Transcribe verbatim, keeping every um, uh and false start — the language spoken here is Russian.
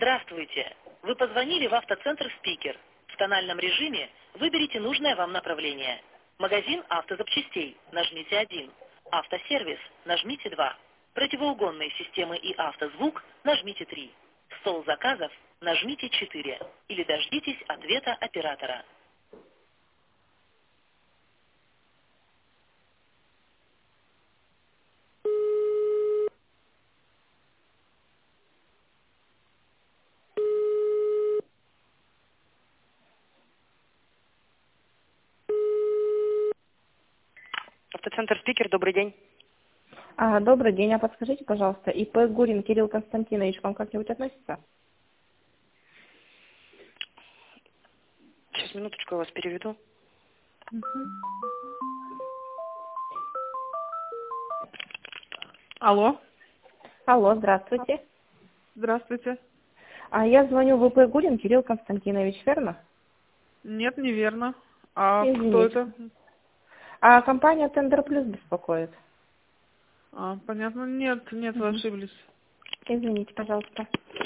Здравствуйте! Вы позвонили в автоцентр «Спикер». В тональном режиме выберите нужное вам направление. Магазин автозапчастей, нажмите один. Автосервис, нажмите два. Противоугонные системы и автозвук, нажмите три. Стол заказов, нажмите четыре. Или дождитесь ответа оператора. Автоцентр «Спикер», добрый день. А, добрый день, а подскажите, пожалуйста, ИП Гурин Кирилл Константинович к вам как-нибудь относится? Сейчас, минуточку, я вас переведу. Угу. Алло. Алло, здравствуйте. Здравствуйте. А я звоню в ИП Гурин Кирилл Константинович, верно? Нет, неверно. А кто Извините. это? А компания Тендер Плюс беспокоит. А, понятно. Нет, нет, вы Угу. ошиблись. Извините, пожалуйста.